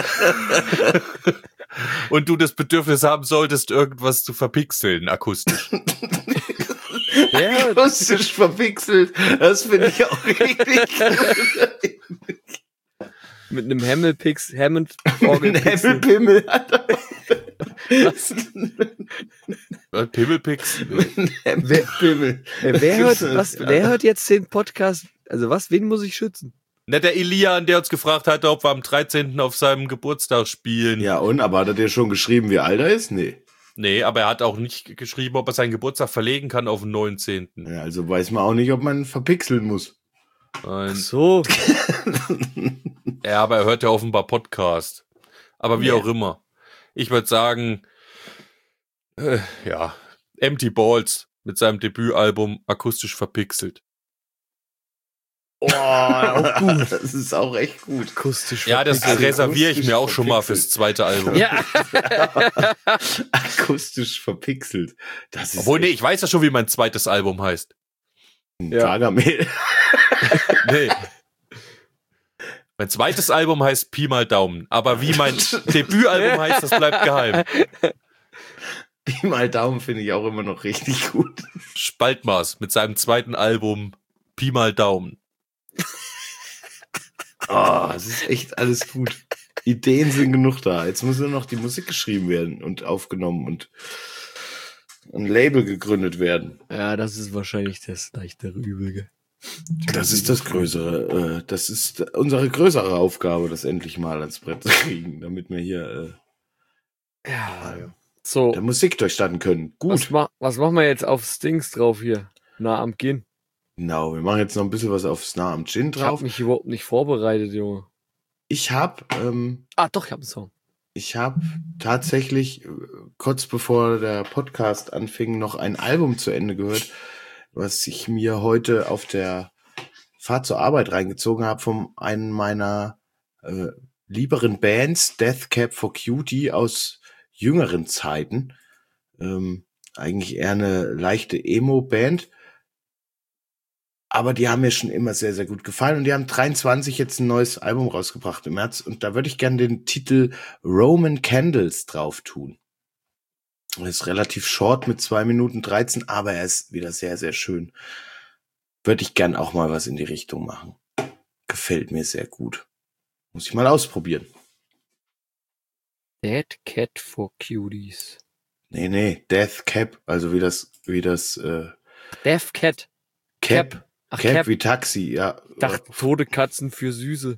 Und du das Bedürfnis haben solltest, irgendwas zu verpixeln, akustisch. Ja, akustisch verpixelt, das finde ich auch richtig. Mit einem Hammelpix, Hammond Ein Orgelpixel. Hemmelpimmel hat er. Was? Was, Pimmelpix? Ein Hemmelpimmel. Ey, wer hört, was, wer hört jetzt den Podcast? Also was, wen muss ich schützen? Na, der Elian, der uns gefragt hatte, ob wir am dreizehnten auf seinem Geburtstag spielen. Ja, und? Aber hat er dir schon geschrieben, wie alt er ist? Nee. Nee, aber er hat auch nicht geschrieben, ob er seinen Geburtstag verlegen kann auf den neunzehnten. Ja, also weiß man auch nicht, ob man verpixeln muss. Ach Nein. so. Ja, aber er hört ja offenbar Podcast. Aber wie Ja. auch immer. Ich würde sagen, äh, ja, Empty Balls mit seinem Debütalbum akustisch verpixelt. Oh, auch gut. Das ist auch echt gut. Akustisch. Ja, das Also reserviere ich akustisch mir auch schon mal verpixelt. fürs zweite Album. Ja. Akustisch verpixelt. Das ist Obwohl, nee, echt ich weiß ja schon, wie mein zweites Album heißt. ein Ja. Gargamel. Nee. Mein zweites Album heißt Pi mal Daumen. Aber wie mein Debütalbum heißt, das bleibt geheim. Pi mal Daumen finde ich auch immer noch richtig gut. Spaltmaß mit seinem zweiten Album Pi mal Daumen. Oh, es ist echt alles gut. Ideen sind genug da. Jetzt muss nur noch die Musik geschrieben werden und aufgenommen und ein Label gegründet werden. Ja, das ist wahrscheinlich das leichtere Übel. Gell? Das ist das Größere. äh, Das ist unsere größere Aufgabe, das endlich mal ans Brett zu kriegen, damit wir hier Ja. äh, So, der Musik durchstarten können. was, Gut. ma was machen wir jetzt auf Stings drauf hier? Na, am Gin. Genau, wir machen jetzt noch ein bisschen was aufs Nah am Gin Ich habe drauf. mich überhaupt nicht vorbereitet, Junge. Ich habe ähm, Ah, doch, ich habe einen Song. Ich habe tatsächlich äh, kurz bevor der Podcast anfing noch ein Album zu Ende gehört, was ich mir heute auf der Fahrt zur Arbeit reingezogen habe von einem meiner äh, lieberen Bands, Death Cab for Cutie aus jüngeren Zeiten. Ähm, eigentlich eher eine leichte Emo-Band. Aber die haben mir schon immer sehr, sehr gut gefallen. Und die haben dreiundzwanzig jetzt ein neues Album rausgebracht im März. Und da würde ich gerne den Titel Roman Candles drauf tun. Er ist relativ short mit zwei Minuten dreizehn, aber er ist wieder sehr, sehr schön. Würde ich gern auch mal was in die Richtung machen. Gefällt mir sehr gut. Muss ich mal ausprobieren. Dead Cat for Cuties. Nee, nee, Death Cab, also wie das, wie das, äh, Death Cat. Cap. Ach, Cap, Cap. wie Taxi, ja. Dachte, tote Katzen für Süße.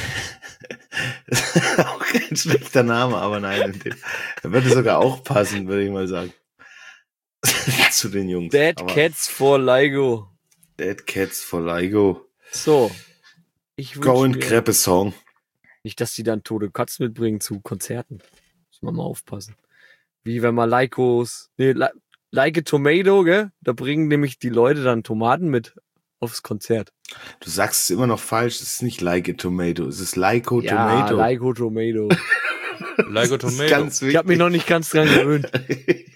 Auch kein schlechter Name, aber nein, in dem, der würde sogar auch passen, würde ich mal sagen. Zu den Jungs. Dead Aber Cats for Ligo. Dead Cats for Ligo. So. Ich Go wünsch and mir Crepe Song. nicht, dass die dann tote Katzen mitbringen zu Konzerten. Muss man mal aufpassen. Wie wenn man Lycos, nee, Li- Like a Tomato, gell? Da bringen nämlich die Leute dann Tomaten mit aufs Konzert. Du sagst es immer noch falsch, es ist nicht Like a Tomato, es ist Lyco Ja, Tomato. Lyco Tomato. Like a Das ist Tomato. ganz Ich habe mich noch nicht ganz dran gewöhnt. wichtig.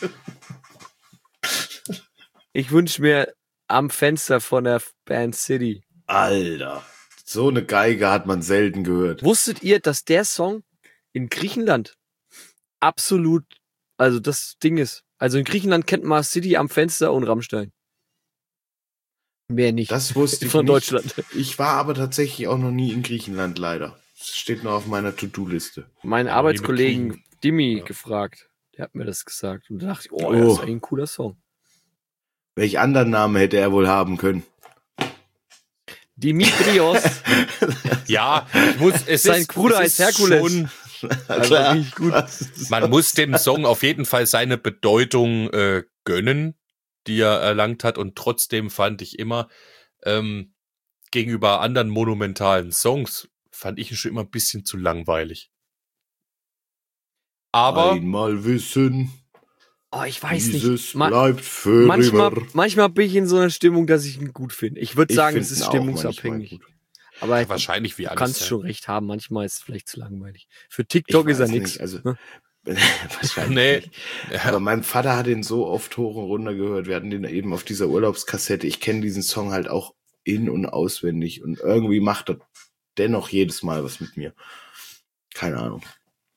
Ich wünsche mir am Fenster von der Band City. Alter, so eine Geige hat man selten gehört. Wusstet ihr, dass der Song in Griechenland absolut, also das Ding ist, also in Griechenland kennt man City am Fenster und Rammstein. Mehr nicht. Das wusste ich Von nicht. Deutschland. Ich war aber tatsächlich auch noch nie in Griechenland, leider. Das steht noch auf meiner To-Do-Liste. Meinen Ja, Arbeitskollegen liebe Dimi Ja. gefragt. Der hat mir das gesagt. Und da dachte ich, oh, Oh. das ist eigentlich ein cooler Song. Welch anderen Namen hätte er wohl haben können? Dimitrios. Ja, ich muss, es Sein ist, Bruder es heißt ist Herkules. Schon, Also richtig gut. man muss dem Song auf jeden Fall seine Bedeutung äh, gönnen, die er erlangt hat. Und trotzdem fand ich immer, ähm, gegenüber anderen monumentalen Songs, fand ich ihn schon immer ein bisschen zu langweilig. Aber Einmal wissen, Oh, ich weiß dieses nicht. Ma bleibt für manchmal, immer. manchmal bin ich in so einer Stimmung, dass ich ihn gut finde. Ich würde Ich sagen, find es ist ihn auch stimmungsabhängig. manchmal gut. Aber wahrscheinlich wie du alles. kannst ja. schon recht haben. Manchmal ist es vielleicht zu langweilig. Für Ich TikTok ist er weiß nix. nicht, also- ne? Wahrscheinlich Nee. nicht. Aber mein Vater hat ihn so oft hoch und runter gehört. Wir hatten den eben auf dieser Urlaubskassette. Ich kenne diesen Song halt auch in- und auswendig. Und irgendwie macht er dennoch jedes Mal was mit mir. Keine Ahnung.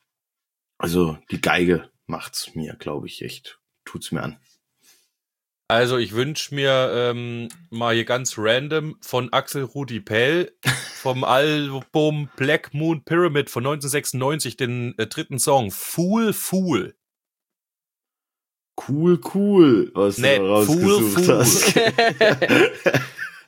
Also die Geige macht's mir, glaube ich, echt. Tut's mir an. Also ich wünsche mir ähm, mal hier ganz random von Axel Rudi Pell vom Album Black Moon Pyramid von neunzehnhundertsechsundneunzig den äh, dritten Song Fool Fool. Cool, cool, was Nee, du rausgesucht Fool, Fool. hast.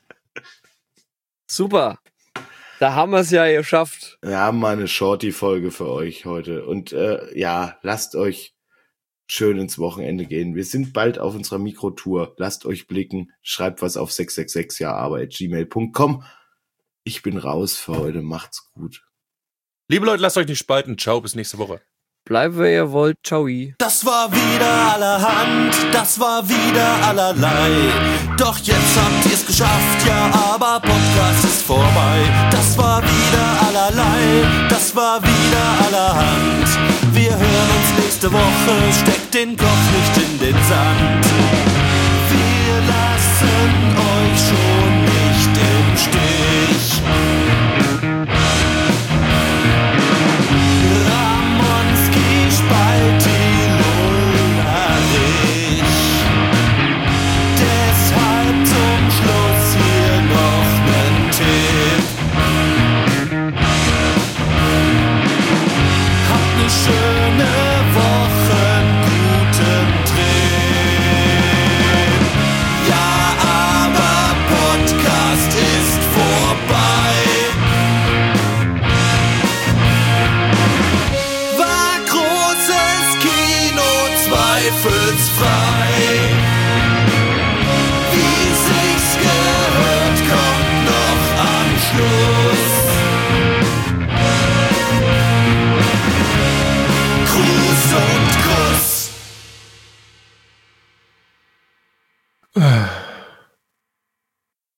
Super. Da haben wir es ja geschafft. Wir haben mal eine Shorty-Folge für euch heute. Und äh, ja, lasst euch schön ins Wochenende gehen. Wir sind bald auf unserer Mikrotour. Lasst euch blicken. Schreibt was auf sechs sechs sechs ja aber at gmail punkt com. Ich bin raus für heute. Macht's gut. Liebe Leute, lasst euch nicht spalten. Ciao, bis nächste Woche. Bleibt, wer ihr wollt. Ciao. Das war wieder allerhand, das war wieder allerlei. Doch jetzt habt ihr's geschafft, ja, aber Podcast ist vorbei. Das war wieder allerlei, das war wieder allerhand. Wir hören uns nächste Woche, steckt den Kopf nicht in den Sand.